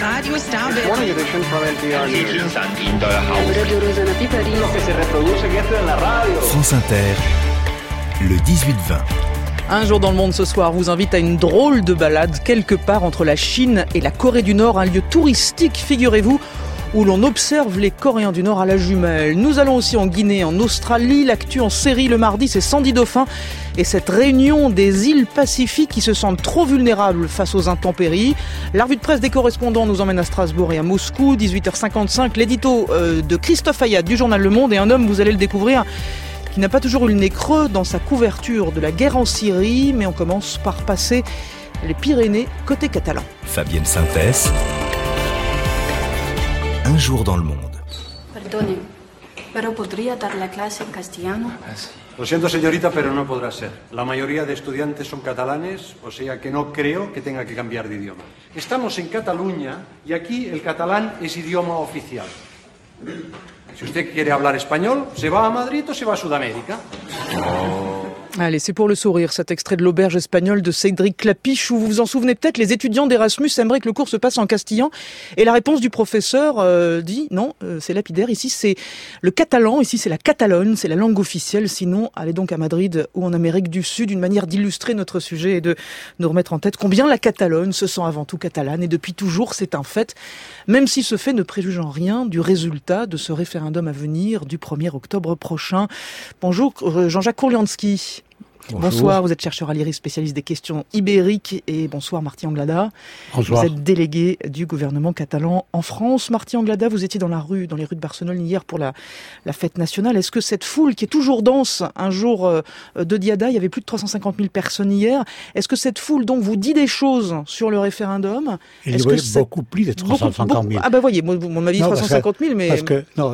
Radio Starbucks. Morning edition from NPR News. France Inter, le 18-20. Un jour dans le monde ce soir vous invite à une drôle de balade quelque part entre la Chine et la Corée du Nord, un lieu touristique, figurez-vous, où l'on observe les Coréens du Nord à la jumelle. Nous allons aussi en Guinée, en Australie. L'actu en série le mardi, c'est Sandy Dauphin et cette réunion des îles Pacifiques qui se sentent trop vulnérables face aux intempéries. La revue de presse des correspondants nous emmène à Strasbourg et à Moscou. 18h55, l'édito de Christophe Ayat du journal Le Monde, et un homme, vous allez le découvrir, qui n'a pas toujours eu le nez creux dans sa couverture de la guerre en Syrie. Mais on commence par passer les Pyrénées côté catalan. Fabienne Synthèse. Un jour dans le monde. Perdone, pero podría dar la clase en castellano? Lo siento, señorita, pero no podrá ser. La mayoría de estudiantes son catalanes, o sea que no creo que tenga que cambiar de idioma. Estamos en Cataluña y aquí el catalán es idioma oficial. Si usted quiere hablar español, se va a Madrid o se va a Sudamérica. Allez, c'est pour le sourire, cet extrait de l'auberge espagnole de Cédric Clapiche, où vous vous en souvenez peut-être, les étudiants d'Erasmus aimeraient que le cours se passe en castillan. Et la réponse du professeur dit non, c'est lapidaire, ici c'est le catalan, ici c'est la Catalogne, c'est la langue officielle. Sinon, allez donc à Madrid ou en Amérique du Sud, une manière d'illustrer notre sujet et de nous remettre en tête combien la Catalogne se sent avant tout catalane. Et depuis toujours, c'est un fait, même si ce fait ne préjuge en rien du résultat de ce référendum à venir du 1er octobre prochain. Bonjour Jean-Jacques Kourlianski. Bonjour. Bonsoir, vous êtes chercheur à l'IRIS, spécialiste des questions ibériques, et bonsoir Martí Anglada. Bonsoir. Vous êtes délégué du gouvernement catalan en France. Martí Anglada, vous étiez dans les rues de Barcelone hier pour la fête nationale. Est-ce que cette foule qui est toujours dense un jour de Diada, il y avait plus de 350 000 personnes hier, est-ce que cette foule donc vous dit des choses sur le référendum? Il y avait beaucoup plus de 350 000. Ah bah voyez, moi on m'a dit 350 000, mais... Parce que, non,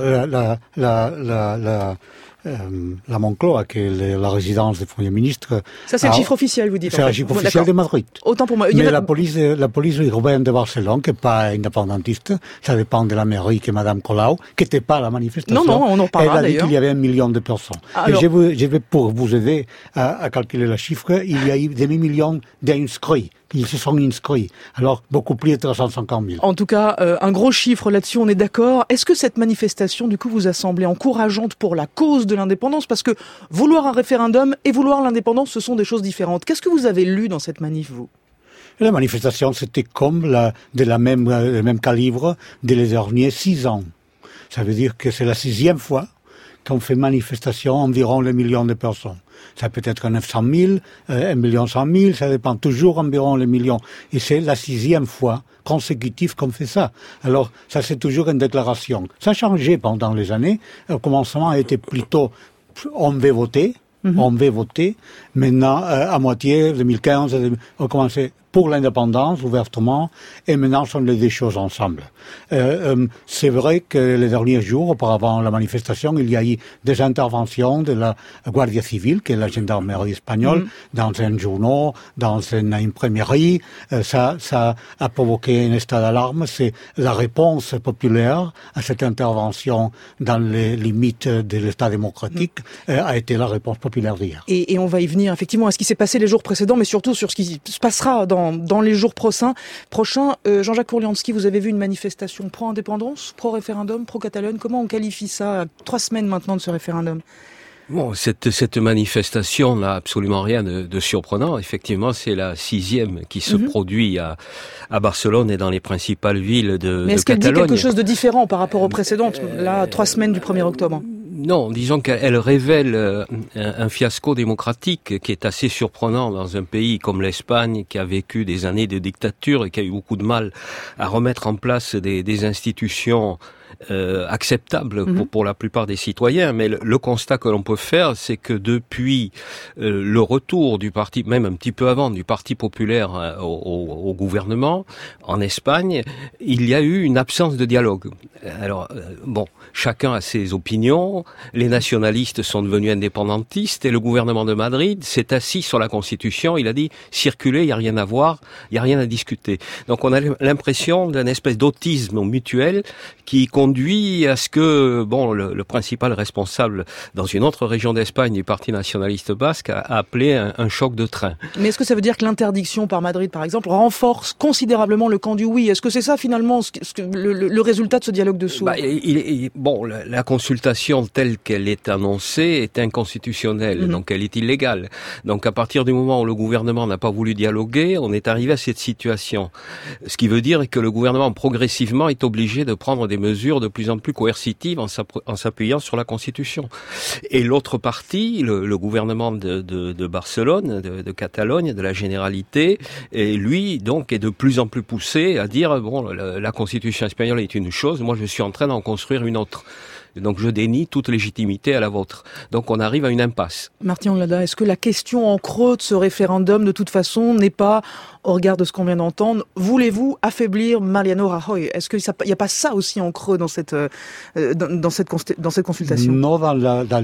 la Moncloa, qui est la résidence du Premier ministre. Ça, c'est le chiffre officiel, vous dites. C'est le chiffre officiel de Madrid. Autant pour moi. Mais la police urbaine de Barcelone, qui n'est pas indépendantiste, ça dépend de la mairie, qui est Madame Colau, qui n'était pas à la manifestation. Non, on en parlera d'ailleurs. Elle a dit qu'il y avait 1 million de personnes. Alors... Et je vais, pour vous aider à calculer le chiffre, il y a eu des millions d'inscrits. Ils se sont inscrits. Alors, beaucoup plus de 350 000. En tout cas, un gros chiffre là-dessus, on est d'accord. Est-ce que cette manifestation, du coup, vous a semblé encourageante pour la cause de l'indépendance? Parce que vouloir un référendum et vouloir l'indépendance, ce sont des choses différentes. Qu'est-ce que vous avez lu dans cette manif, vous? La manifestation, c'était comme le même calibre les derniers 6 ans. Ça veut dire que c'est la 6e fois qu'on fait manifestation environ le million de personnes. Ça peut être 900 000, 1 100 000, ça dépend toujours environ le million. Et c'est la 6e fois consécutive qu'on fait ça. Alors, ça c'est toujours une déclaration. Ça a changé pendant les années. Au commencement, a été plutôt on veut voter. On veut voter. Maintenant, à moitié, 2015, on a commencé pour l'indépendance, ouvertement, et maintenant, ce sont les deux choses ensemble. C'est vrai que les derniers jours, auparavant la manifestation, il y a eu des interventions de la Guardia Civile, qui est la gendarmerie espagnole, dans un journal, dans une imprimerie. Ça a provoqué un état d'alarme. C'est la réponse populaire à cette intervention dans les limites de l'état démocratique a été la réponse populaire d'hier. Et on va y venir effectivement à ce qui s'est passé les jours précédents, mais surtout sur ce qui se passera dans les jours prochains. Jean-Jacques Kourlianski, vous avez vu une manifestation pro-indépendance, pro-référendum, pro-Catalogne. Comment on qualifie ça à 3 semaines maintenant de ce référendum? Bon, cette manifestation n'a absolument rien de surprenant. Effectivement, c'est la 6e qui se produit à Barcelone et dans les principales villes de Catalogne. Mais est-ce qu'elle dit quelque chose de différent par rapport aux précédentes, là, 3 semaines du 1er octobre? Non, disons qu'elle révèle un fiasco démocratique qui est assez surprenant dans un pays comme l'Espagne, qui a vécu des années de dictature et qui a eu beaucoup de mal à remettre en place des institutions acceptable pour la plupart des citoyens, mais le constat que l'on peut faire, c'est que depuis le retour du parti, même un petit peu avant, du Parti populaire au gouvernement en Espagne, il y a eu une absence de dialogue. Alors bon, chacun a ses opinions, les nationalistes sont devenus indépendantistes et le gouvernement de Madrid s'est assis sur la Constitution, il a dit circulez, il n'y a rien à voir, il n'y a rien à discuter. Donc on a l'impression d'une espèce d'autisme mutuel qui conduit à ce que, le principal responsable dans une autre région d'Espagne du Parti nationaliste basque a appelé un choc de train. Mais est-ce que ça veut dire que l'interdiction par Madrid, par exemple, renforce considérablement le camp du oui? Est-ce que c'est ça finalement le résultat de ce dialogue de sourds? La consultation telle qu'elle est annoncée est inconstitutionnelle, donc elle est illégale. Donc à partir du moment où le gouvernement n'a pas voulu dialoguer, on est arrivé à cette situation. Ce qui veut dire que le gouvernement progressivement est obligé de prendre des mesures de plus en plus coercitives en s'appuyant sur la Constitution. Et l'autre partie, le gouvernement de Barcelone, de Catalogne, de la Généralité, et lui donc est de plus en plus poussé à dire la Constitution espagnole est une chose, moi je suis en train d'en construire une autre. Donc je dénie toute légitimité à la vôtre. Donc on arrive à une impasse. Martí Anglada, est-ce que la question en creux de ce référendum, de toute façon, n'est pas, au regard de ce qu'on vient d'entendre, voulez-vous affaiblir Mariano Rajoy? Est-ce qu'il n'y a pas ça aussi en creux dans cette consultation? Non, dans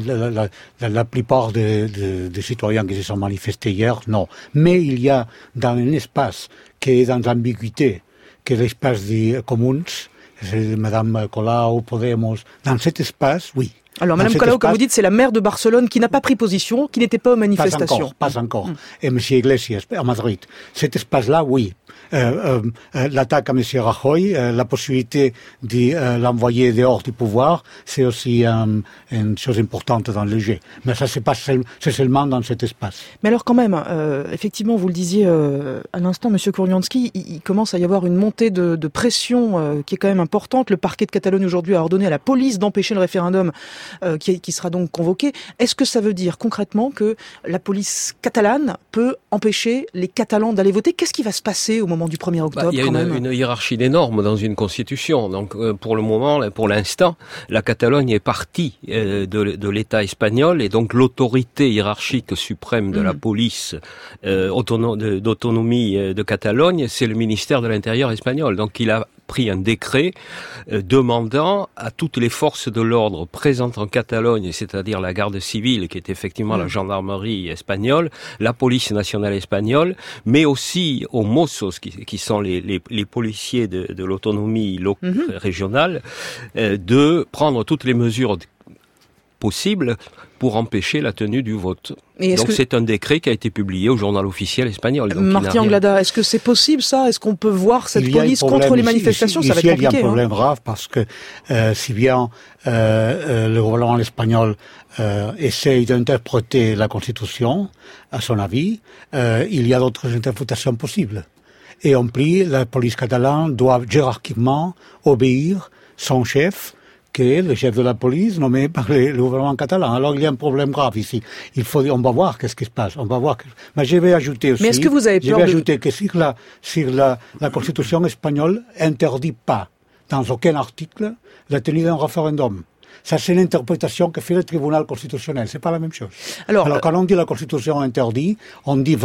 la plupart des citoyens qui se sont manifestés hier, non. Mais il y a dans un espace qui est dans l'ambiguïté, qui est l'espace des Comuns, Madame Colau, Podemos, dans cet espace, oui. Alors, Madame Colau, comme vous dites, c'est la maire de Barcelone qui n'a pas pris position, qui n'était pas aux manifestations. Pas encore. Et M. Iglesias, à Madrid. Cet espace-là, oui. L'attaque à M. Rajoy, la possibilité de l'envoyer dehors du pouvoir, c'est aussi une chose importante dans le jeu. Mais ça, c'est seulement dans cet espace. Mais alors quand même, effectivement, vous le disiez à l'instant, M. Kurnianski, il commence à y avoir une montée de pression qui est quand même importante. Le parquet de Catalogne aujourd'hui a ordonné à la police d'empêcher le référendum qui sera donc convoqué. Est-ce que ça veut dire concrètement que la police catalane peut empêcher les Catalans d'aller voter? Qu'est-ce qui va se passer au moment du 1er octobre? Il y a une hiérarchie des normes dans une constitution. Donc pour le moment, pour l'instant, la Catalogne est partie de l'État espagnol et donc l'autorité hiérarchique suprême de la police d'autonomie de Catalogne, c'est le ministère de l'Intérieur espagnol. Donc il a pris un décret demandant à toutes les forces de l'ordre présentes en Catalogne, c'est-à-dire la garde civile, qui est effectivement la gendarmerie espagnole, la police nationale espagnole, mais aussi aux Mossos, qui sont les policiers de l'autonomie régionale, de prendre toutes les mesures possibles pour empêcher la tenue du vote. Donc c'est un décret qui a été publié au journal officiel espagnol. Martí Anglada, est-ce que c'est possible ça? Est-ce qu'on peut voir cette police contre les manifestations? Ça va être compliqué. Il y a un problème grave parce que si bien le gouvernement espagnol essaye d'interpréter la Constitution, à son avis, il y a d'autres interprétations possibles. Et en plus, la police catalane doit hiérarchiquement obéir son chef, qui est le chef de la police nommé par le gouvernement catalan. Alors il y a un problème grave ici. On va voir qu'est-ce qui se passe. On va voir. Mais je vais ajouter aussi. Mais est-ce que vous avez peur ajouter que si la Constitution espagnole interdit pas dans aucun article la tenue d'un référendum. Ça, c'est l'interprétation que fait le tribunal constitutionnel. C'est pas la même chose. Alors quand on dit la Constitution interdit, on dit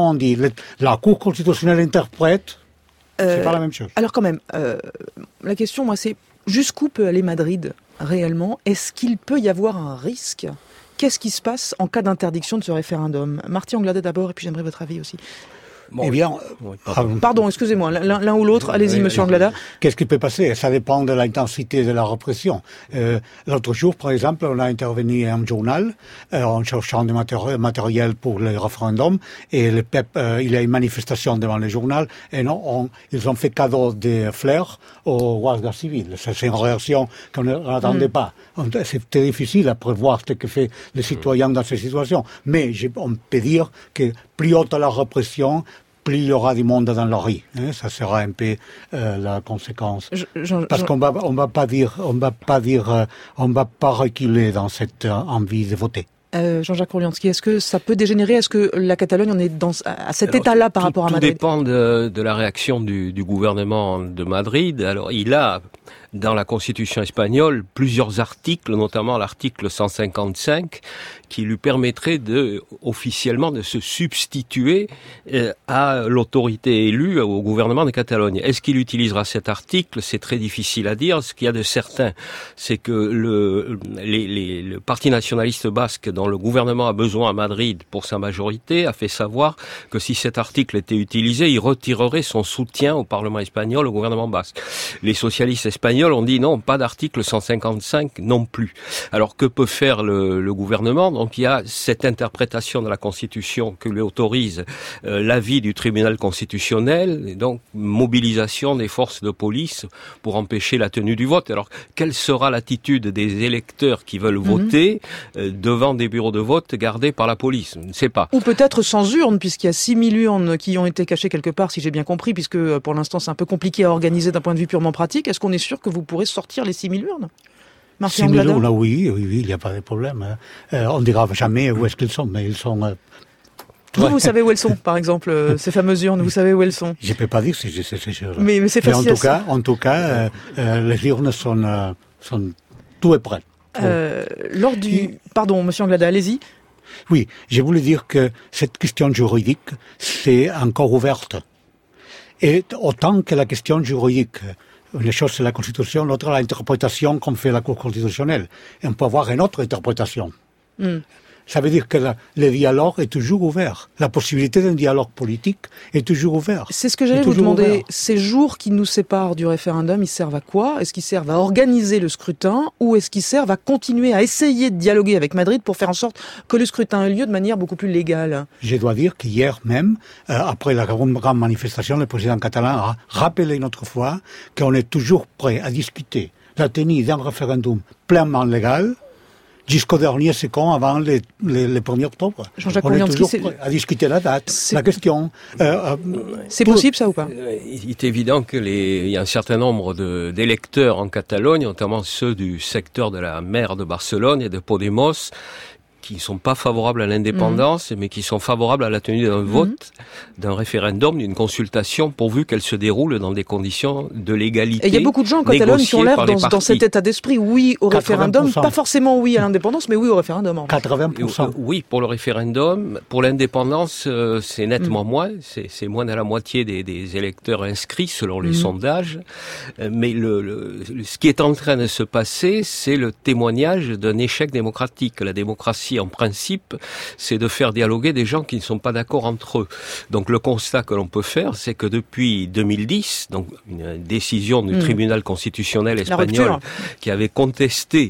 la Cour constitutionnelle interprète. C'est pas la même chose. Alors quand même, la question, moi, c'est jusqu'où peut aller Madrid réellement? Est-ce qu'il peut y avoir un risque? Qu'est-ce qui se passe en cas d'interdiction de ce référendum? Martí Anglada d'abord, et puis j'aimerais votre avis aussi. Eh bien, pardon, excusez-moi, l'un ou l'autre, allez-y, monsieur Anglada. Qu'est-ce qui peut passer? Ça dépend de l'intensité de la répression. L'autre jour, par exemple, on a intervenu à un journal en cherchant du matériel pour le référendum, et le PEP, il y a une manifestation devant le journal, et ils ont fait cadeau des fleurs aux guardias civils. C'est une réaction qu'on n'attendait pas. C'était difficile à prévoir ce que fait les citoyens dans ces situations. Mais on peut dire que plus haute la répression, plus il y aura du monde dans la rue. Ça sera un peu la conséquence. Parce qu'on va pas reculer dans cette envie de voter. Jean-Jacques Kurnianski, est-ce que ça peut dégénérer? Est-ce que la Catalogne en est à cet état-là par rapport à Madrid? Tout dépend de la réaction du gouvernement de Madrid. Alors, il a dans la Constitution espagnole plusieurs articles, notamment l'article 155, qui lui permettrait officiellement de se substituer à l'autorité élue, au gouvernement de Catalogne. Est-ce qu'il utilisera cet article? C'est très difficile à dire. Ce qu'il y a de certain, c'est que le Parti nationaliste basque dont le gouvernement a besoin à Madrid pour sa majorité, a fait savoir que si cet article était utilisé, il retirerait son soutien au Parlement espagnol, au gouvernement basque. Les socialistes espagnols ont dit non, pas d'article 155 non plus. Alors que peut faire le gouvernement? Donc il y a cette interprétation de la Constitution que lui autorise l'avis du tribunal constitutionnel, et donc mobilisation des forces de police pour empêcher la tenue du vote. Alors quelle sera l'attitude des électeurs qui veulent voter devant des bureaux de vote gardés par la police? Je ne sais pas. Ou peut-être sans urne, puisqu'il y a 6 000 urnes qui ont été cachées quelque part, si j'ai bien compris, puisque pour l'instant c'est un peu compliqué à organiser d'un point de vue purement pratique. Est-ce qu'on est sûr que vous pourrez sortir les 6 000 urnes? 6 000 urnes, oui, il n'y a pas de problème. On ne dira jamais où est-ce qu'ils sont, mais ils sont... Vous savez où elles sont, par exemple, ces fameuses urnes, vous savez où elles sont? Je ne peux pas dire si je sais ces choses. Mais c'est facile. En tout cas, les urnes sont tout est prêt. Pardon, monsieur Anglada, allez-y. Oui, je voulais dire que cette question juridique, c'est encore ouverte. Et autant que la question juridique, une chose c'est la Constitution, l'autre l'interprétation qu'on fait la Cour constitutionnelle. Et on peut avoir une autre interprétation. Ça veut dire que le dialogue est toujours ouvert. La possibilité d'un dialogue politique est toujours ouverte. C'est ce que j'allais vous demander. Ces jours qui nous séparent du référendum, ils servent à quoi? Est-ce qu'ils servent à organiser le scrutin ou est-ce qu'ils servent à continuer à essayer de dialoguer avec Madrid pour faire en sorte que le scrutin ait lieu de manière beaucoup plus légale? Je dois dire qu'hier même, après la grande manifestation, le président catalan a rappelé une autre fois qu'on est toujours prêt à discuter la tenue d'un référendum pleinement légal jusqu'au dernier second avant le 1er octobre. Jean-Jacques on est toujours prêt à discuter la date, la question. C'est possible ça ou pas? Il est évident il y a un certain nombre d'électeurs en Catalogne, notamment ceux du secteur de la mer de Barcelone et de Podemos, qui ne sont pas favorables à l'indépendance, mais qui sont favorables à la tenue d'un vote, d'un référendum, d'une consultation, pourvu qu'elle se déroule dans des conditions de légalité. Et il y a beaucoup de gens en Catalogne qui ont l'air dans cet état d'esprit, oui au référendum, pas forcément oui à l'indépendance, mais oui au référendum. 80%. Oui pour le référendum. Pour l'indépendance, c'est nettement moins. C'est moins de la moitié des électeurs inscrits selon les sondages. Mais ce qui est en train de se passer, c'est le témoignage d'un échec démocratique. La démocratie, en principe, c'est de faire dialoguer des gens qui ne sont pas d'accord entre eux. Donc le constat que l'on peut faire, c'est que depuis 2010, donc une décision du tribunal constitutionnel espagnol qui avait contesté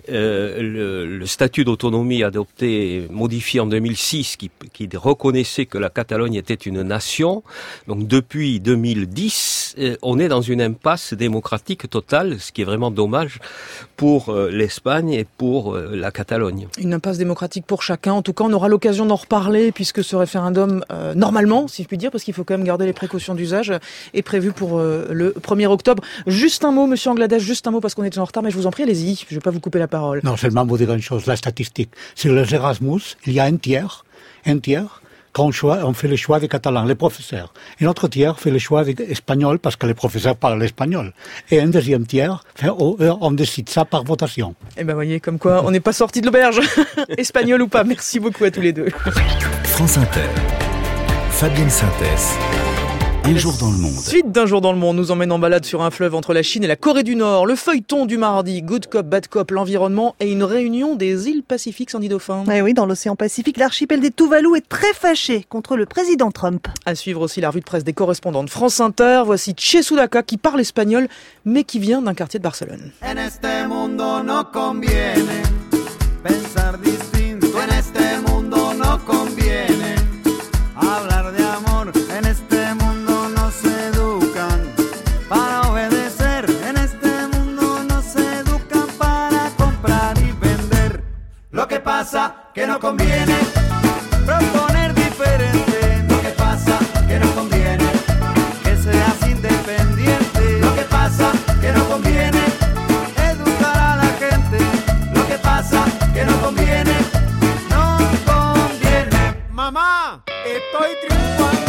le statut d'autonomie adopté, modifié en 2006, qui reconnaissait que la Catalogne était une nation. Donc depuis 2010, on est dans une impasse démocratique totale, ce qui est vraiment dommage pour l'Espagne et pour la Catalogne. Une impasse démocratique pour chacun. En tout cas, on aura l'occasion d'en reparler puisque ce référendum, normalement, si je puis dire, parce qu'il faut quand même garder les précautions d'usage, est prévu pour le 1er octobre. Juste un mot, monsieur Anglada, juste un mot parce qu'on est en retard, mais je vous en prie, allez-y, je ne vais pas vous couper la parole. Non, seulement vous dire une chose, la statistique. Sur les Erasmus, il y a un tiers, quand on fait le choix des Catalans, les professeurs. Un autre tiers fait le choix des Espagnols parce que les professeurs parlent l'espagnol. Et un deuxième tiers, on décide ça par votation. Eh ben, voyez, comme quoi, on n'est pas sorti de l'auberge. Espagnol ou pas. Merci beaucoup à tous les deux. France Inter. Fabienne Synthèse. Un jour dans le monde. Suite d'un jour dans le monde nous emmène en balade sur un fleuve entre la Chine et la Corée du Nord. Le feuilleton du mardi, Good Cop, Bad Cop, l'environnement et une réunion des îles Pacifiques, Sandy Dauphin. Eh oui, dans l'océan Pacifique, l'archipel des Tuvalu est très fâché contre le président Trump. À suivre aussi la revue de presse des correspondants de France Inter. Voici Che Sudaka qui parle espagnol, mais qui vient d'un quartier de Barcelone. En este mundo no conviene pensar distinto. En este mundo no conviene hablar de amor. En este mundo nos educan para obedecer. En este mundo nos educan para comprar y vender. Lo que pasa que no conviene proponer diferente. Lo que pasa que no conviene que seas independiente. Lo que pasa que no conviene educar a la gente. Lo que pasa que no conviene, no conviene. Mamá, estoy triunfando.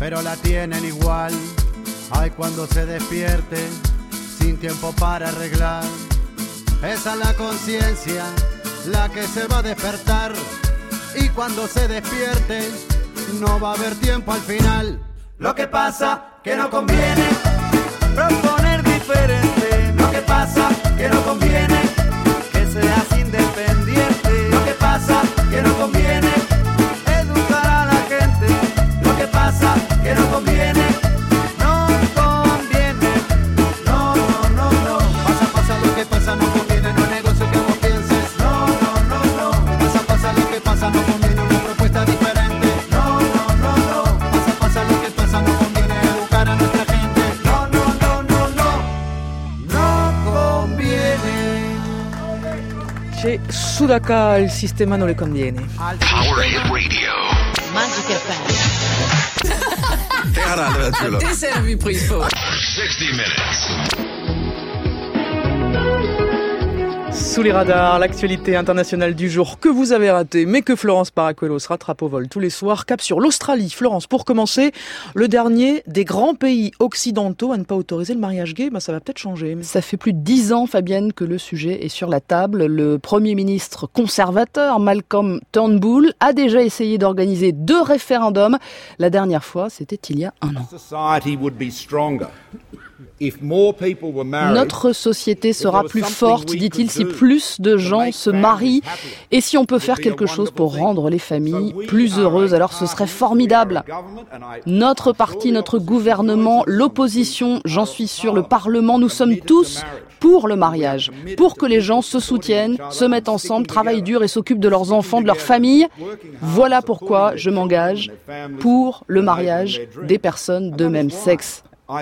pero la tienen igual. Ay, cuando se despierte, sin tiempo para arreglar. Esa es la conciencia, la que se va a despertar. Y cuando se despierte, no va a haber tiempo al final. Lo que pasa, que no conviene proponer diferente. Lo que pasa, que no conviene que seas independiente. Lo que pasa, que no conviene educar a la gente. Lo que pasa, que no conviene. No conviene. No, no, no, no. Pasa lo que pasa, no conviene. No es negocio que vos pienses. No, no, no, no. Pasa lo que pasa, no conviene. Una propuesta diferente. No, no, no, no. Pasa lo que pasa, no conviene. Educar a nuestra gente. No, no, no, no, no. No conviene. Chez Sudaka il sistema non le conviene. Power Hit Radio. Magic FM. Teheran natuurlijk. Dit zijn we prijs voor. 60 minutes. Sous les radars, l'actualité internationale du jour que vous avez raté, mais que Florence Paracuelos rattrape au vol tous les soirs. Cap sur l'Australie. Florence, pour commencer, le dernier des grands pays occidentaux à ne pas autoriser le mariage gay, ça va peut-être changer. Ça fait plus de 10 ans, Fabienne, que le sujet est sur la table. Le Premier ministre conservateur, Malcolm Turnbull, a déjà essayé d'organiser 2 référendums. La dernière fois, c'était il y a 1 an. Notre société sera plus forte, dit-il, si plus de gens se marient et si on peut faire quelque chose pour rendre les familles plus heureuses, alors ce serait formidable. Notre parti, notre gouvernement, l'opposition, j'en suis sûr, le Parlement, nous sommes tous pour le mariage, pour que les gens se soutiennent, se mettent ensemble, travaillent dur et s'occupent de leurs enfants, de leurs familles. Voilà pourquoi je m'engage pour le mariage des personnes de même sexe.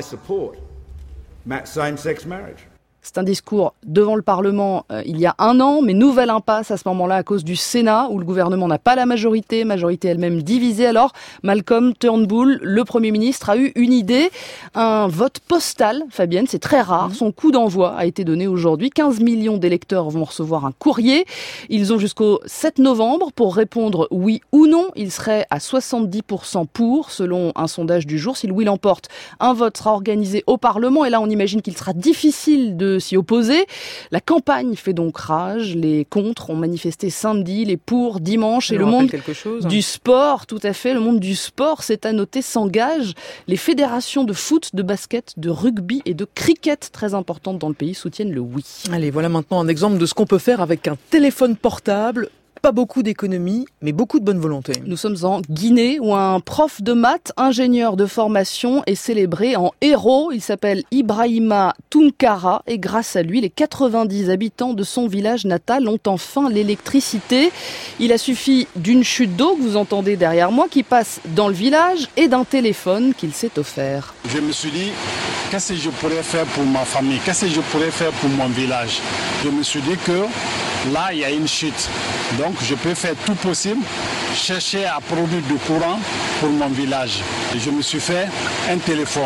Same-sex marriage. C'est un discours devant le Parlement il y a 1 an, mais nouvelle impasse à ce moment-là à cause du Sénat, où le gouvernement n'a pas la majorité elle-même divisée. Alors, Malcolm Turnbull, le Premier ministre, a eu une idée, un vote postal, Fabienne, c'est très rare. Son coup d'envoi a été donné aujourd'hui. 15 millions d'électeurs vont recevoir un courrier. Ils ont jusqu'au 7 novembre pour répondre oui ou non. Il serait à 70% pour, selon un sondage du jour. Si le oui l'emporte, un vote sera organisé au Parlement. Et là, on imagine qu'il sera difficile de s'y opposer. La campagne fait donc rage. Les contre ont manifesté samedi, les pour dimanche. Et le monde du sport, tout à fait, le monde du sport, c'est à noter, s'engage. Les fédérations de foot, de basket, de rugby et de cricket, très importantes dans le pays, soutiennent le oui. Allez, voilà maintenant un exemple de ce qu'on peut faire avec un téléphone portable. Pas beaucoup d'économie, mais beaucoup de bonne volonté. Nous sommes en Guinée où un prof de maths, ingénieur de formation, est célébré en héros. Il s'appelle Ibrahima Tunkara et grâce à lui, les 90 habitants de son village natal ont enfin l'électricité. Il a suffi d'une chute d'eau que vous entendez derrière moi qui passe dans le village et d'un téléphone qu'il s'est offert. Je me suis dit, qu'est-ce que je pourrais faire pour ma famille? Qu'est-ce que je pourrais faire pour mon village? Je me suis dit que là, il y a une chute. Donc, je peux faire tout possible, chercher à produire du courant pour mon village. Et je me suis fait un téléphone.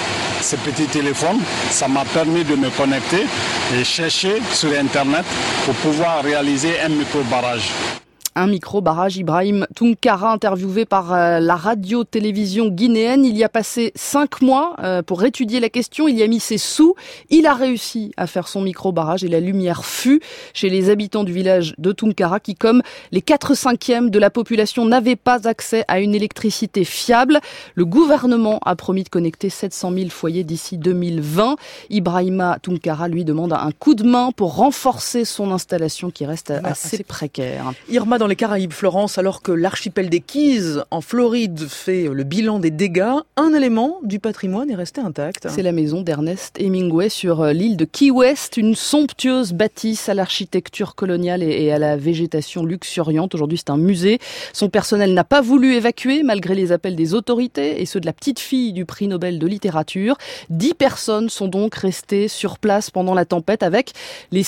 Ce petit téléphone, ça m'a permis de me connecter et chercher sur Internet pour pouvoir réaliser un micro-barrage. Un micro-barrage. Ibrahim Tunkara, interviewé par la radio-télévision guinéenne. Il y a passé 5 mois pour étudier la question. Il y a mis ses sous. Il a réussi à faire son micro-barrage et la lumière fut chez les habitants du village de Tunkara qui, comme les 4/5 de la population, n'avaient pas accès à une électricité fiable. Le gouvernement a promis de connecter 700 000 foyers d'ici 2020. Ibrahima Tunkara, lui, demande un coup de main pour renforcer son installation qui reste assez précaire. Irma, dans les Caraïbes, Florence, alors que l'archipel des Keys, en Floride, fait le bilan des dégâts, un élément du patrimoine est resté intact. C'est la maison d'Ernest Hemingway sur l'île de Key West, une somptueuse bâtisse à l'architecture coloniale et à la végétation luxuriante. Aujourd'hui, c'est un musée. Son personnel n'a pas voulu évacuer, malgré les appels des autorités et ceux de la petite fille du prix Nobel de littérature. 10 personnes sont donc restées sur place pendant la tempête avec les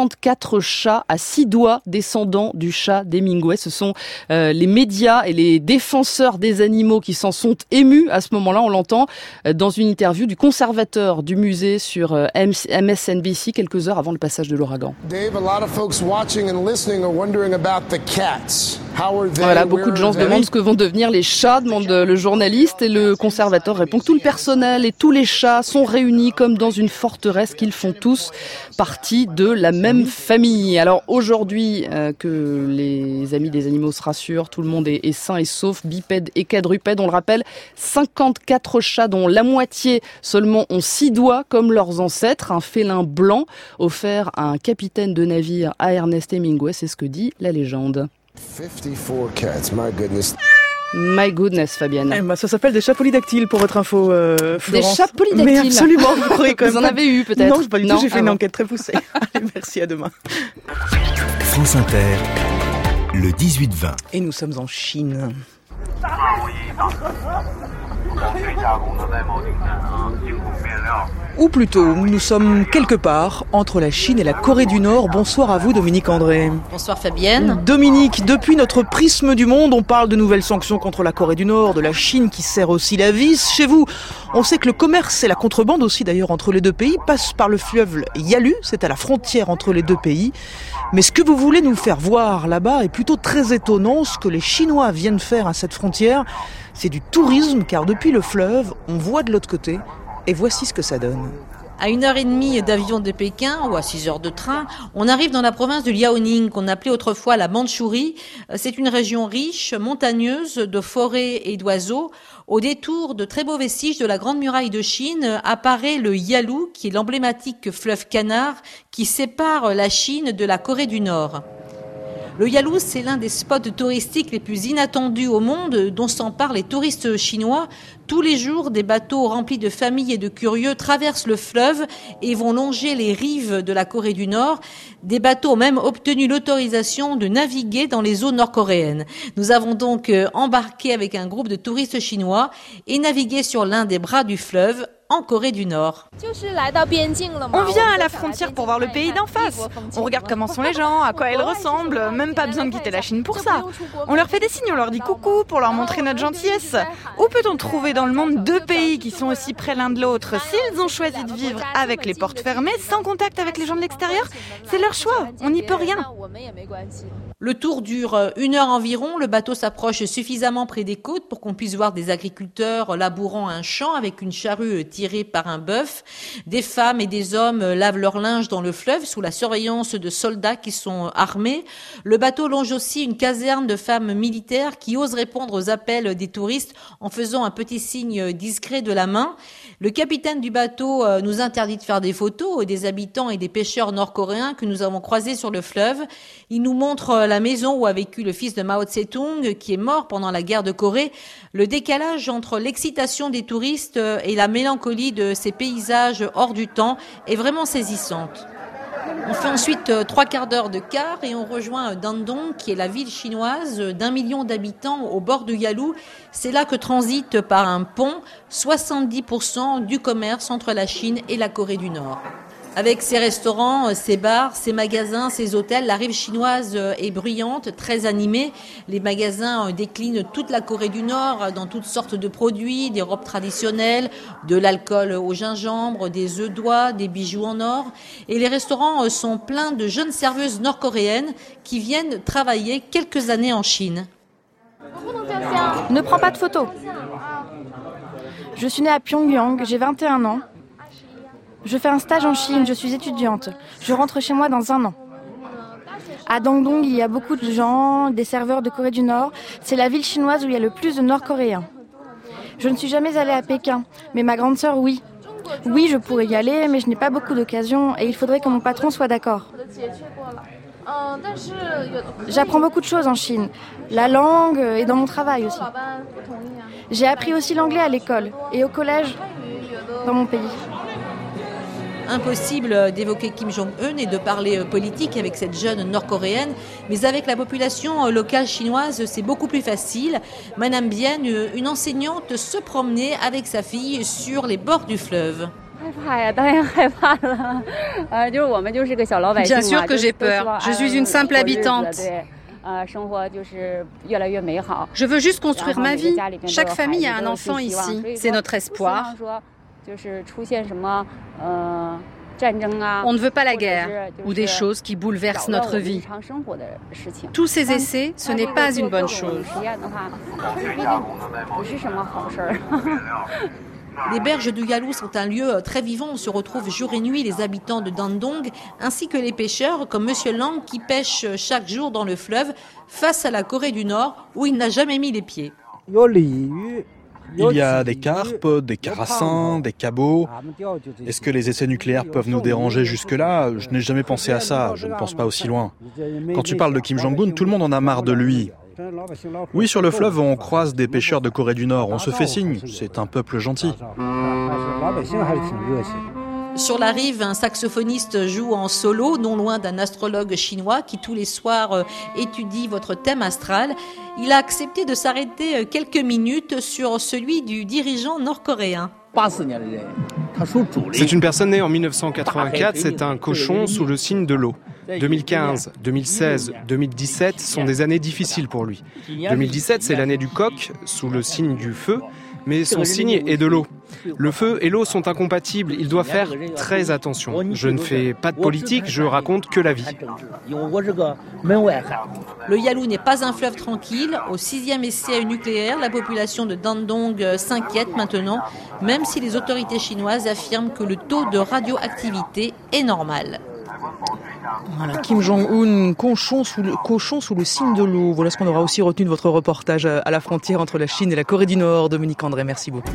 54 chats à 6 doigts descendants du chat d'Hemingway. Ce sont les médias et les défenseurs des animaux qui s'en sont émus à ce moment-là. On l'entend dans une interview du conservateur du musée sur MSNBC quelques heures avant le passage de l'ouragan. Dave, a lot of folks watching and listening are wondering about the cats. Voilà, beaucoup de gens se demandent ce que vont devenir les chats, demande le journaliste, et le conservateur répond que tout le personnel et tous les chats sont réunis comme dans une forteresse, qu'ils font tous partie de la même famille. Alors aujourd'hui, que les amis des animaux se rassurent, tout le monde est sain et sauf, bipède et quadrupède, on le rappelle, 54 chats dont la moitié seulement ont 6 doigts comme leurs ancêtres, un félin blanc offert à un capitaine de navire à Ernest Hemingway, c'est ce que dit la légende. 54 cats, my goodness. My goodness, Fabienne. Eh ben, ça s'appelle des chats polydactyles pour votre info, Florence. Des chats polydactyles. Mais absolument, vous croyez quand même. Vous en avez eu peut-être? Non, pas du tout, j'ai fait une enquête très poussée. Allez, merci, à demain. France Inter, le 18-20. Et nous sommes en Chine. Ou plutôt, nous sommes quelque part entre la Chine et la Corée du Nord. Bonsoir à vous, Dominique André. Bonsoir Fabienne. Dominique, depuis notre prisme du monde, on parle de nouvelles sanctions contre la Corée du Nord, de la Chine qui serre aussi la vis. Chez vous, on sait que le commerce et la contrebande aussi d'ailleurs entre les deux pays passent par le fleuve Yalu, c'est à la frontière entre les deux pays. Mais ce que vous voulez nous faire voir là-bas est plutôt très étonnant. Ce que les Chinois viennent faire à cette frontière, c'est du tourisme, car depuis le fleuve, on voit de l'autre côté. Et voici ce que ça donne. À 1h30 d'avion de Pékin ou à 6 heures de train, on arrive dans la province de Liaoning, qu'on appelait autrefois la Mandchourie. C'est une région riche, montagneuse, de forêts et d'oiseaux. Au détour de très beaux vestiges de la Grande Muraille de Chine apparaît le Yalu, qui est l'emblématique fleuve Canard qui sépare la Chine de la Corée du Nord. Le Yalu, c'est l'un des spots touristiques les plus inattendus au monde, dont s'emparent les touristes chinois. Tous les jours, des bateaux remplis de familles et de curieux traversent le fleuve et vont longer les rives de la Corée du Nord. Des bateaux ont même obtenu l'autorisation de naviguer dans les eaux nord-coréennes. Nous avons donc embarqué avec un groupe de touristes chinois et navigué sur l'un des bras du fleuve, en Corée du Nord. On vient à la frontière pour voir le pays d'en face. On regarde comment sont les gens, à quoi ils ressemblent, même pas besoin de quitter la Chine pour ça. On leur fait des signes, on leur dit coucou pour leur montrer notre gentillesse. Où peut-on trouver dans le monde 2 pays qui sont aussi près l'un de l'autre? S'ils ont choisi de vivre avec les portes fermées, sans contact avec les gens de l'extérieur, c'est leur choix, on n'y peut rien. Le tour dure 1 heure environ. Le bateau s'approche suffisamment près des côtes pour qu'on puisse voir des agriculteurs labourant un champ avec une charrue tirée par un bœuf. Des femmes et des hommes lavent leur linge dans le fleuve sous la surveillance de soldats qui sont armés. Le bateau longe aussi une caserne de femmes militaires qui osent répondre aux appels des touristes en faisant un petit signe discret de la main. Le capitaine du bateau nous interdit de faire des photos des habitants et des pêcheurs nord-coréens que nous avons croisés sur le fleuve. Il nous montre la maison où a vécu le fils de Mao Tse-tung, qui est mort pendant la guerre de Corée. Le décalage entre l'excitation des touristes et la mélancolie de ces paysages hors du temps est vraiment saisissante. On fait ensuite 3 quarts d'heure de car et on rejoint Dandong, qui est la ville chinoise d'1 million d'habitants au bord du Yalu. C'est là que transite par un pont 70% du commerce entre la Chine et la Corée du Nord. Avec ses restaurants, ses bars, ses magasins, ses hôtels, la rive chinoise est bruyante, très animée. Les magasins déclinent toute la Corée du Nord dans toutes sortes de produits, des robes traditionnelles, de l'alcool au gingembre, des œufs d'oie, des bijoux en or. Et les restaurants sont pleins de jeunes serveuses nord-coréennes qui viennent travailler quelques années en Chine. Ne prends pas de photos. Je suis née à Pyongyang, j'ai 21 ans. Je fais un stage en Chine, je suis étudiante. Je rentre chez moi dans 1 an. À Dandong, il y a beaucoup de gens, des serveurs de Corée du Nord. C'est la ville chinoise où il y a le plus de Nord-Coréens. Je ne suis jamais allée à Pékin, mais ma grande sœur, oui. Oui, je pourrais y aller, mais je n'ai pas beaucoup d'occasions et il faudrait que mon patron soit d'accord. J'apprends beaucoup de choses en Chine, la langue et dans mon travail aussi. J'ai appris aussi l'anglais à l'école et au collège dans mon pays. Impossible d'évoquer Kim Jong-un et de parler politique avec cette jeune nord-coréenne, mais avec la population locale chinoise, c'est beaucoup plus facile. Madame Bien, une enseignante, se promenait avec sa fille sur les bords du fleuve. Bien sûr que j'ai peur. Je suis une simple habitante. Je veux juste construire ma vie. Chaque famille a un enfant ici. C'est notre espoir. On ne veut pas la guerre ou des choses qui bouleversent notre vie. Tous ces essais, ce n'est pas une bonne chose. Les berges du Yalu sont un lieu très vivant où se retrouvent jour et nuit les habitants de Dandong, ainsi que les pêcheurs comme Monsieur Lang qui pêche chaque jour dans le fleuve face à la Corée du Nord où il n'a jamais mis les pieds. Il y a des carpes, des carassins, des cabots. Est-ce que les essais nucléaires peuvent nous déranger jusque-là ? Je n'ai jamais pensé à ça, je ne pense pas aussi loin. Quand tu parles de Kim Jong-un, tout le monde en a marre de lui. Oui, sur le fleuve, on croise des pêcheurs de Corée du Nord, on se fait signe, c'est un peuple gentil. Sur la rive, un saxophoniste joue en solo, non loin d'un astrologue chinois qui tous les soirs étudie votre thème astral. Il a accepté de s'arrêter quelques minutes sur celui du dirigeant nord-coréen. C'est une personne née en 1984, c'est un cochon sous le signe de l'eau. 2015, 2016, 2017 sont des années difficiles pour lui. 2017, c'est l'année du coq, sous le signe du feu, mais son signe est de l'eau. Le feu et l'eau sont incompatibles, il doit faire très attention. Je ne fais pas de politique, je raconte que la vie. Le Yalu n'est pas un fleuve tranquille. Au 6e essai nucléaire, la population de Dandong s'inquiète maintenant, même si les autorités chinoises affirment que le taux de radioactivité est normal. Voilà, Kim Jong-un, cochon sous le signe de l'eau. Voilà ce qu'on aura aussi retenu de votre reportage à la frontière entre la Chine et la Corée du Nord. Dominique André, merci beaucoup.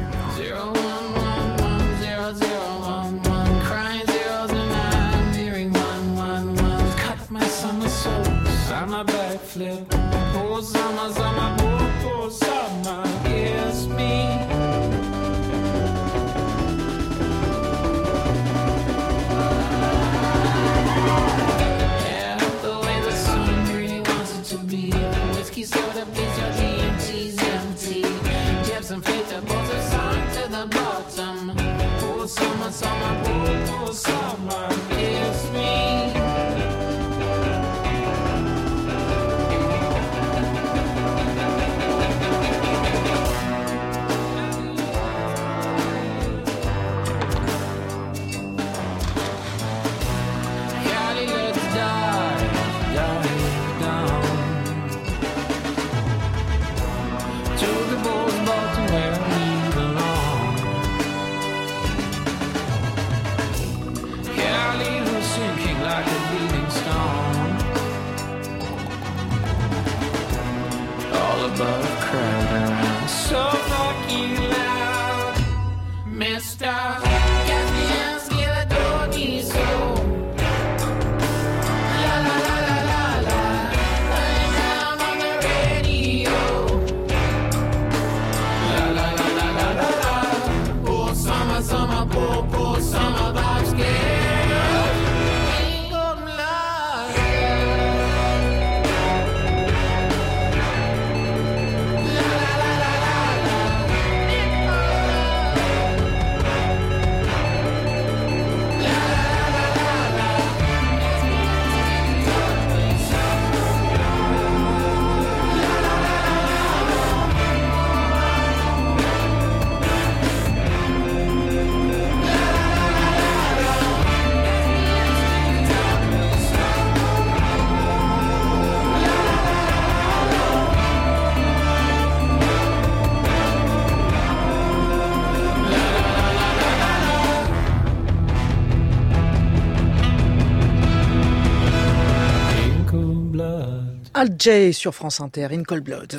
Al Jay sur France Inter, In Cold Blood.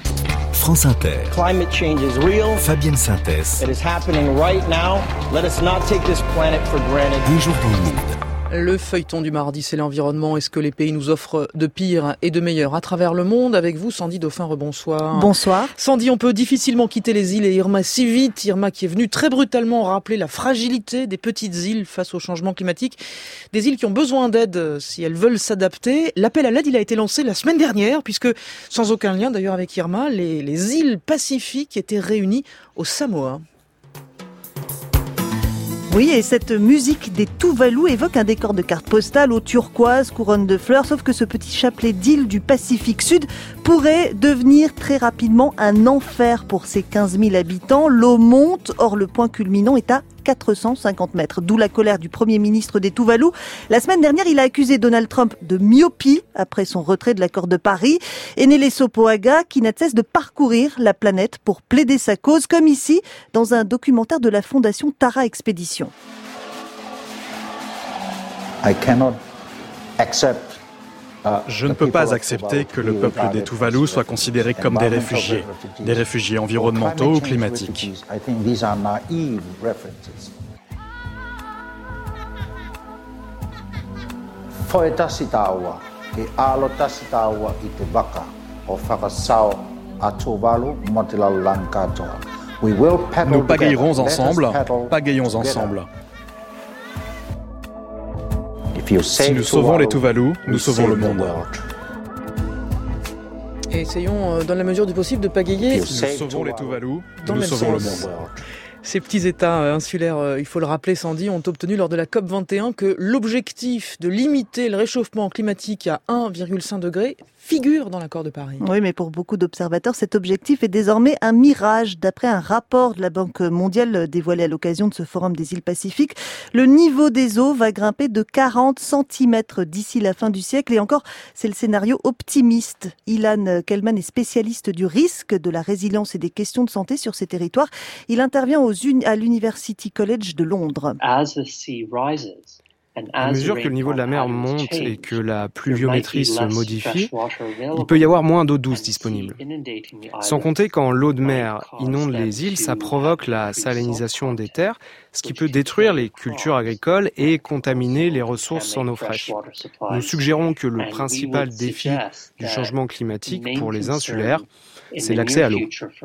France Inter. Climate change is real. Fabienne Synthèse. It is happening right now. Let us not take this planet for granted. Un jour dans le monde. Le feuilleton du mardi, c'est l'environnement. Est-ce que les pays nous offrent de pire et de meilleur à travers le monde? Avec vous, Sandy Dauphin, rebonsoir. Bonsoir. Sandy, on peut difficilement quitter les îles et Irma si vite. Irma qui est venue très brutalement rappeler la fragilité des petites îles face au changement climatique. Des îles qui ont besoin d'aide si elles veulent s'adapter. L'appel à l'aide, il a été lancé la semaine dernière, puisque, sans aucun lien d'ailleurs avec Irma, les îles Pacifiques étaient réunies au Samoa. Oui, et cette musique des Tuvalu évoque un décor de carte postale au turquoise, couronne de fleurs, sauf que ce petit chapelet d'îles du Pacifique Sud pourrait devenir très rapidement un enfer pour ses 15 000 habitants. L'eau monte, or le point culminant est à 450 mètres. D'où la colère du Premier ministre des Tuvalu. La semaine dernière, il a accusé Donald Trump de myopie après son retrait de l'accord de Paris. Enele Sopoaga, qui n'a de cesse de parcourir la planète pour plaider sa cause, comme ici, dans un documentaire de la fondation Tara Expedition. Je ne peux pas accepter que le peuple des Tuvalu soit considéré comme des réfugiés environnementaux ou climatiques. Nous pagayerons ensemble, pagayons ensemble. Si nous sauvons les Tuvalu, nous sauvons le monde. Et essayons, dans la mesure du possible, de pagayer. Si nous sauvons les Tuvalu, nous sauvons le monde. Ces petits États insulaires, il faut le rappeler, Sandy, ont obtenu lors de la COP21 que l'objectif de limiter le réchauffement climatique à 1,5 degré figure dans l'accord de Paris. Oui, mais pour beaucoup d'observateurs, cet objectif est désormais un mirage. D'après un rapport de la Banque mondiale dévoilé à l'occasion de ce forum des îles Pacifiques, le niveau des eaux va grimper de 40 cm d'ici la fin du siècle. Et encore, c'est le scénario optimiste. Ilan Kellman est spécialiste du risque, de la résilience et des questions de santé sur ces territoires. Il intervient à l'University College de Londres. À mesure que le niveau de la mer monte et que la pluviométrie se modifie, il peut y avoir moins d'eau douce disponible. Sans compter quand l'eau de mer inonde les îles, ça provoque la salinisation des terres, ce qui peut détruire les cultures agricoles et contaminer les ressources en eau fraîche. Nous suggérons que le principal défi du changement climatique pour les insulaires, c'est l'accès à l'eau.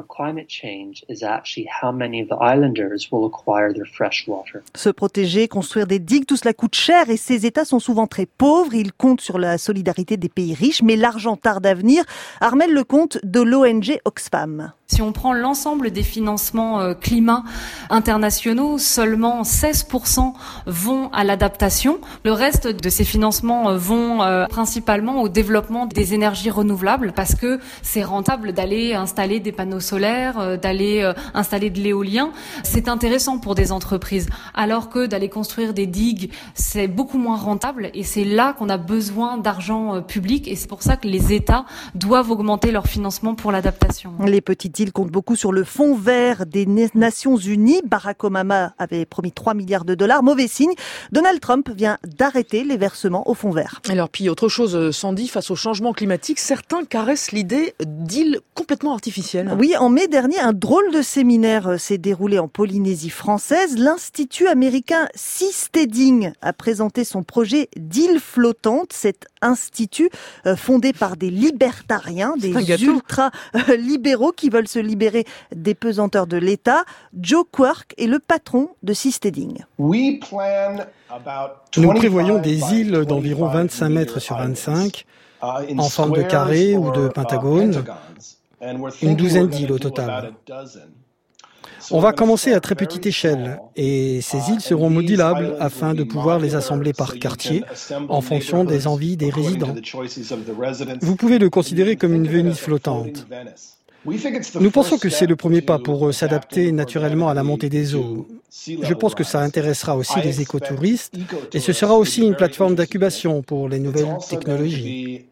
Se protéger, construire des digues, tout cela coûte cher et ces États sont souvent très pauvres. Ils comptent sur la solidarité des pays riches, mais l'argent tarde à venir. Armelle Lecomte de l'ONG Oxfam. Si on prend l'ensemble des financements climat internationaux, seulement 16% vont à l'adaptation. Le reste de ces financements vont principalement au développement des énergies renouvelables parce que c'est rentable d'aller installer des panneaux solaires, d'aller installer de l'éolien. C'est intéressant pour des entreprises. Alors que d'aller construire des digues, c'est beaucoup moins rentable et c'est là qu'on a besoin d'argent public et c'est pour ça que les États doivent augmenter leur financement pour l'adaptation. Les petites îles comptent beaucoup sur le fonds vert des Nations Unies. Barack Obama avait promis 3 milliards de dollars. Mauvais signe. Donald Trump vient d'arrêter les versements au fonds vert. Alors puis autre chose, Sandy, face au changement climatique, certains caressent l'idée d'îles complètement artificielles. Oui, en mai dernier, un drôle de séminaire s'est déroulé en Polynésie française. L'Institut américain Seasteading a présenté son projet d'île flottante. Cet institut fondé par des libertariens, des ultra-libéraux qui veulent se libérer des pesanteurs de l'État. Joe Quirk est le patron de Seasteading. Nous prévoyons des îles d'environ 25 mètres sur 25, en forme de carré ou de pentagone, une douzaine d'îles au total. On va commencer à très petite échelle et ces îles seront modulables afin de pouvoir les assembler par quartier en fonction des envies des résidents. Vous pouvez le considérer comme une Venise flottante. Nous pensons que c'est le premier pas pour s'adapter naturellement à la montée des eaux. Je pense que ça intéressera aussi les écotouristes et ce sera aussi une plateforme d'incubation pour les nouvelles technologies.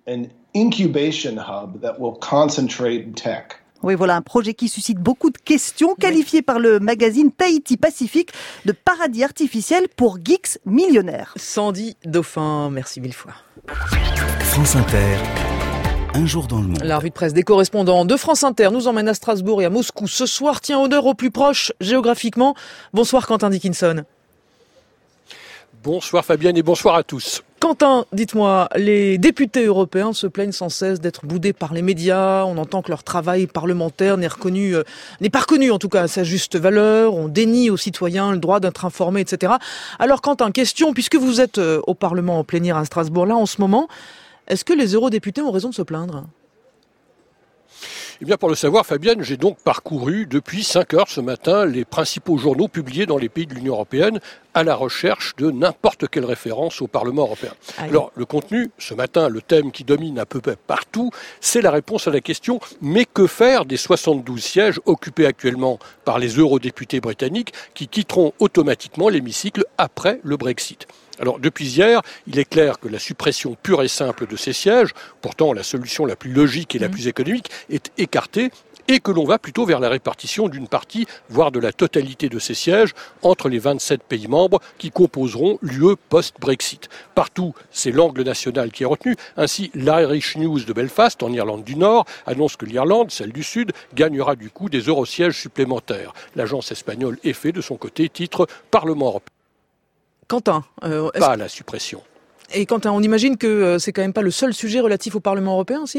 Oui, voilà un projet qui suscite beaucoup de questions, qualifié par le magazine Tahiti Pacifique de paradis artificiel pour geeks millionnaires. Sandy Dauphin, merci mille fois. France Inter. Un jour dans le monde. La revue de presse des correspondants de France Inter nous emmène à Strasbourg et à Moscou ce soir. Tiens, honneur au plus proche géographiquement. Bonsoir Quentin Dickinson. Bonsoir Fabienne et bonsoir à tous. Quentin, dites-moi, les députés européens se plaignent sans cesse d'être boudés par les médias. On entend que leur travail parlementaire n'est pas reconnu en tout cas à sa juste valeur. On dénie aux citoyens le droit d'être informés, etc. Alors Quentin, question, puisque vous êtes au Parlement en plénière à Strasbourg là en ce moment, est-ce que les eurodéputés ont raison de se plaindre ? Eh bien, pour le savoir, Fabienne, j'ai donc parcouru depuis 5 heures ce matin les principaux journaux publiés dans les pays de l'Union européenne à la recherche de n'importe quelle référence au Parlement européen. Alors, le contenu, ce matin, le thème qui domine à peu près partout, c'est la réponse à la question « Mais que faire des 72 sièges occupés actuellement par les eurodéputés britanniques qui quitteront automatiquement l'hémicycle après le Brexit ?» Alors, depuis hier, il est clair que la suppression pure et simple de ces sièges, pourtant la solution la plus logique et la plus économique, est écartée et que l'on va plutôt vers la répartition d'une partie, voire de la totalité de ces sièges entre les 27 pays membres qui composeront l'UE post-Brexit. Partout, c'est l'angle national qui est retenu. Ainsi, l'Irish News de Belfast, en Irlande du Nord, annonce que l'Irlande, celle du Sud, gagnera du coup des eurosièges supplémentaires. L'agence espagnole EFE, de son côté, titre « Parlement européen ». Quentin, pas à la suppression. Et Quentin, on imagine que c'est quand même pas le seul sujet relatif au Parlement européen, si ?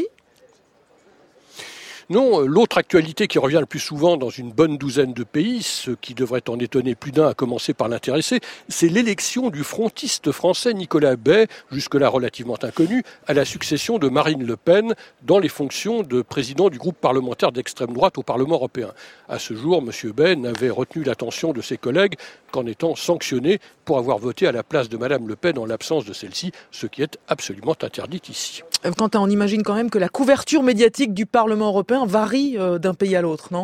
Non, l'autre actualité qui revient le plus souvent dans une bonne douzaine de pays, ce qui devrait en étonner plus d'un à commencer par l'intéresser, c'est l'élection du frontiste français Nicolas Bay, jusque-là relativement inconnu, à la succession de Marine Le Pen dans les fonctions de président du groupe parlementaire d'extrême droite au Parlement européen. À ce jour, M. Bay n'avait retenu l'attention de ses collègues qu'en étant sanctionné pour avoir voté à la place de Mme Le Pen en l'absence de celle-ci, ce qui est absolument interdit ici. Quentin, on imagine quand même que la couverture médiatique du Parlement européen varie d'un pays à l'autre, non ?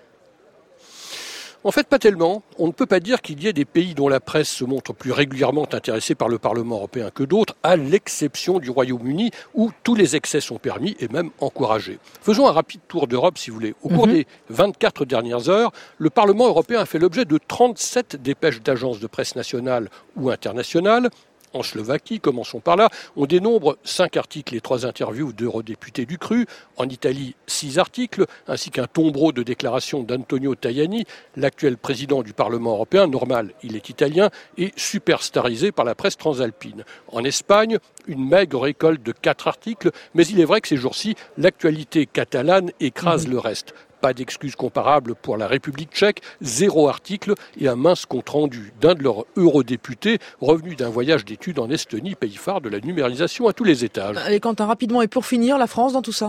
En fait, pas tellement. On ne peut pas dire qu'il y ait des pays dont la presse se montre plus régulièrement intéressée par le Parlement européen que d'autres, à l'exception du Royaume-Uni, où tous les excès sont permis et même encouragés. Faisons un rapide tour d'Europe, si vous voulez. Au cours des 24 dernières heures, le Parlement européen a fait l'objet de 37 dépêches d'agences de presse nationales ou internationales. En Slovaquie, commençons par là, on dénombre 5 articles et 3 interviews d'eurodéputés du CRU. En Italie, 6 articles, ainsi qu'un tombereau de déclarations d'Antonio Tajani, l'actuel président du Parlement européen. Normal, il est italien et superstarisé par la presse transalpine. En Espagne, une maigre récolte de 4 articles, mais il est vrai que ces jours-ci, l'actualité catalane écrase le reste. Pas d'excuses comparables pour la République tchèque, 0 article et un mince compte-rendu d'un de leurs eurodéputés revenu d'un voyage d'études en Estonie, pays phare de la numérisation à tous les étages. Allez, Quentin, rapidement, et pour finir, la France dans tout ça ?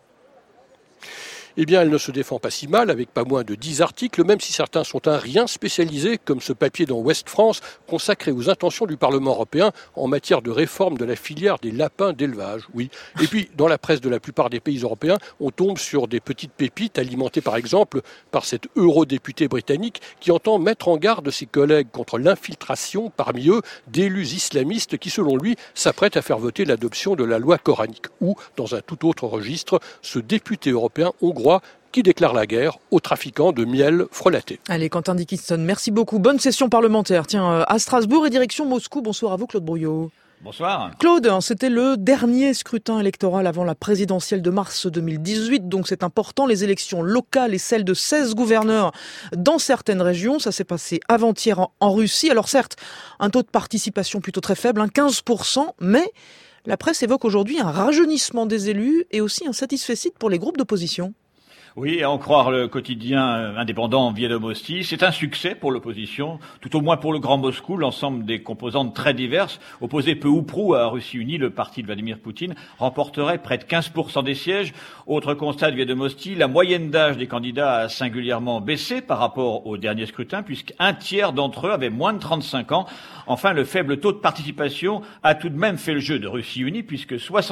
Eh bien, elle ne se défend pas si mal, avec pas moins de 10 articles, même si certains sont un rien spécialisé, comme ce papier dans Ouest France, consacré aux intentions du Parlement européen en matière de réforme de la filière des lapins d'élevage. Oui. Et puis, dans la presse de la plupart des pays européens, on tombe sur des petites pépites alimentées, par exemple, par cet eurodéputé britannique qui entend mettre en garde ses collègues contre l'infiltration, parmi eux, d'élus islamistes qui, selon lui, s'apprêtent à faire voter l'adoption de la loi coranique. Ou, dans un tout autre registre, ce député européen hongrois qui déclare la guerre aux trafiquants de miel frelaté. Allez, Quentin Dickinson, merci beaucoup. Bonne session parlementaire. Tiens, à Strasbourg et direction Moscou. Bonsoir à vous, Claude Brouillot. Bonsoir. Claude, c'était le dernier scrutin électoral avant la présidentielle de mars 2018, donc c'est important. Les élections locales et celles de 16 gouverneurs dans certaines régions, ça s'est passé avant-hier en Russie. Alors certes, un taux de participation plutôt très faible, 15%, mais la presse évoque aujourd'hui un rajeunissement des élus et aussi un satisfecit pour les groupes d'opposition. Oui, à en croire le quotidien indépendant Viedomosti, c'est un succès pour l'opposition, tout au moins pour le Grand Moscou. L'ensemble des composantes très diverses, opposées peu ou prou à Russie Unie, le parti de Vladimir Poutine, remporterait près de 15% des sièges. Autre constat de Viedomosti, la moyenne d'âge des candidats a singulièrement baissé par rapport au dernier scrutin, puisqu'un tiers d'entre eux avaient moins de 35 ans. Enfin, le faible taux de participation a tout de même fait le jeu de Russie Unie, puisque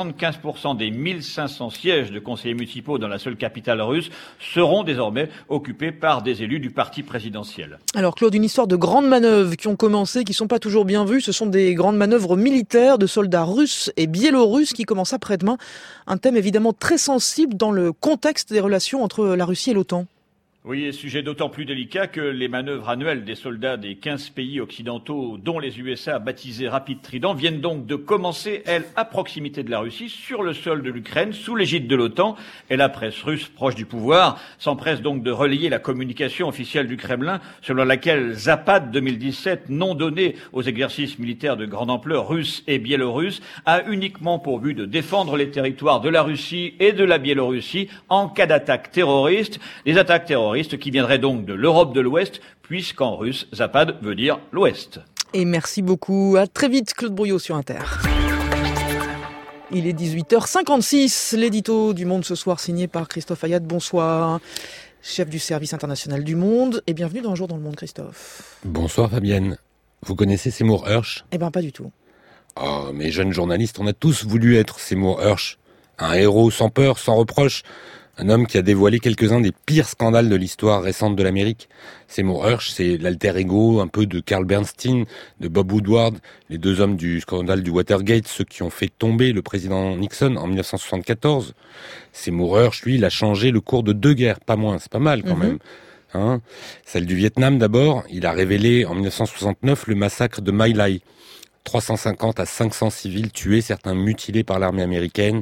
75% des 1500 sièges de conseillers municipaux dans la seule capitale russe seront désormais occupés par des élus du parti présidentiel. Alors Claude, une histoire de grandes manœuvres qui ont commencé, qui sont pas toujours bien vues. Ce sont des grandes manœuvres militaires de soldats russes et biélorusses qui commencent après-demain. Un thème évidemment très sensible dans le contexte des relations entre la Russie et l'OTAN. Oui, sujet d'autant plus délicat que les manœuvres annuelles des soldats des 15 pays occidentaux, dont les USA baptisés Rapid Trident, viennent donc de commencer, elles, à proximité de la Russie, sur le sol de l'Ukraine, sous l'égide de l'OTAN. Et la presse russe, proche du pouvoir, s'empresse donc de relayer la communication officielle du Kremlin, selon laquelle Zapad 2017, nom donné aux exercices militaires de grande ampleur russes et biélorusses, a uniquement pour but de défendre les territoires de la Russie et de la Biélorussie en cas d'attaque terroriste. Les attaques terroristes qui viendraient donc de l'Europe de l'Ouest, puisqu'en russe, Zapad veut dire l'Ouest. Et merci beaucoup. À très vite, Claude Brouillot sur Inter. Il est 18h56, l'édito du Monde ce soir signé par Christophe Ayat. Bonsoir, chef du service international du Monde, et bienvenue dans Un jour dans le monde, Christophe. Bonsoir Fabienne. Vous connaissez Seymour Hersh ? Eh ben pas du tout. Oh, mais jeunes journalistes, on a tous voulu être Seymour Hersh. Un héros sans peur, sans reproche. Un homme qui a dévoilé quelques-uns des pires scandales de l'histoire récente de l'Amérique. Seymour Hersh, c'est l'alter ego un peu de Carl Bernstein, de Bob Woodward, les deux hommes du scandale du Watergate, ceux qui ont fait tomber le président Nixon en 1974. Seymour Hersh, lui, il a changé le cours de 2 guerres, pas moins, c'est pas mal quand même. Hein, celle du Vietnam d'abord, il a révélé en 1969 le massacre de My Lai. 350 à 500 civils tués, certains mutilés par l'armée américaine.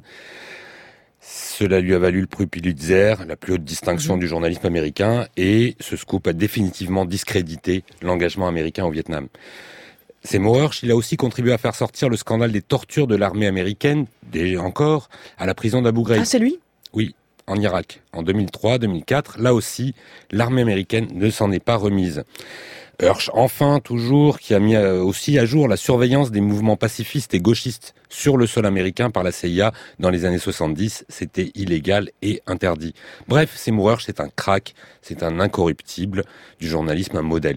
Cela lui a valu le prix Pulitzer, la plus haute distinction du journalisme américain, et ce scoop a définitivement discrédité l'engagement américain au Vietnam. Seymour Hersh, il a aussi contribué à faire sortir le scandale des tortures de l'armée américaine, encore, à la prison d'Abu Ghraib. Ah, c'est lui ? Oui, en Irak. En 2003-2004, là aussi, l'armée américaine ne s'en est pas remise. Hersh, enfin, toujours, qui a mis aussi à jour la surveillance des mouvements pacifistes et gauchistes sur le sol américain par la CIA dans les années 70. C'était illégal et interdit. Bref, Seymour Hersh, c'est un crack, c'est un incorruptible du journalisme, un modèle.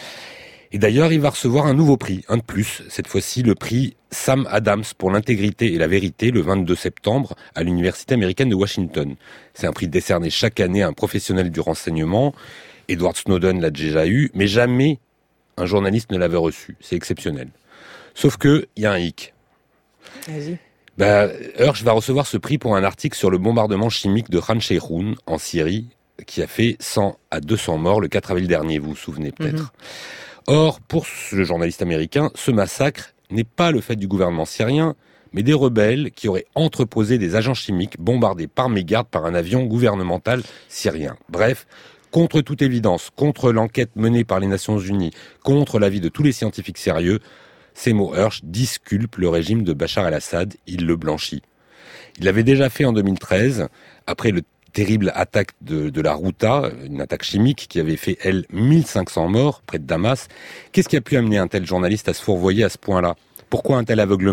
Et d'ailleurs, il va recevoir un nouveau prix, un de plus, cette fois-ci le prix Sam Adams pour l'intégrité et la vérité, le 22 septembre, à l'Université américaine de Washington. C'est un prix décerné chaque année à un professionnel du renseignement. Edward Snowden l'a déjà eu, mais jamais un journaliste ne l'avait reçu. C'est exceptionnel. Sauf que, il y a un hic. Vas-y. Hersh va recevoir ce prix pour un article sur le bombardement chimique de Khan Sheikhoun, en Syrie, qui a fait 100 à 200 morts le 4 avril dernier, vous vous souvenez peut-être. Or, pour le journaliste américain, ce massacre n'est pas le fait du gouvernement syrien, mais des rebelles qui auraient entreposé des agents chimiques bombardés par mégarde par un avion gouvernemental syrien. Bref, contre toute évidence, contre l'enquête menée par les Nations Unies, contre l'avis de tous les scientifiques sérieux, Seymour Hersh disculpe le régime de Bachar el-Assad, il le blanchit. Il l'avait déjà fait en 2013, après le terrible attaque de la Ghouta, une attaque chimique qui avait fait, 1500 morts près de Damas. Qu'est-ce qui a pu amener un tel journaliste à se fourvoyer à ce point-là ? Pourquoi un tel aveuglement ?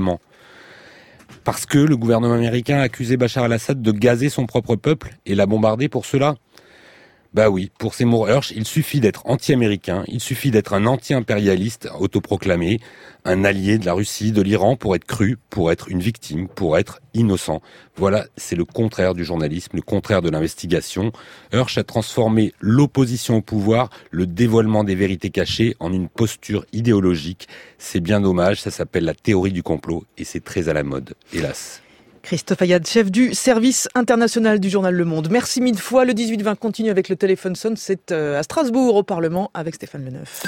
Parce que le gouvernement américain a accusé Bachar el-Assad de gazer son propre peuple et l'a bombardé pour cela ? Bah oui, pour Seymour Hersh, il suffit d'être anti-américain, il suffit d'être un anti-impérialiste autoproclamé, un allié de la Russie, de l'Iran, pour être cru, pour être une victime, pour être innocent. Voilà, c'est le contraire du journalisme, le contraire de l'investigation. Hersh a transformé l'opposition au pouvoir, le dévoilement des vérités cachées, en une posture idéologique. C'est bien dommage, ça s'appelle la théorie du complot, et c'est très à la mode, hélas. Christophe Ayat, chef du service international du journal Le Monde. Merci mille fois. Le 18-20 continue avec le téléphone sonne. C'est à Strasbourg, au Parlement, avec Stéphane Leneuf.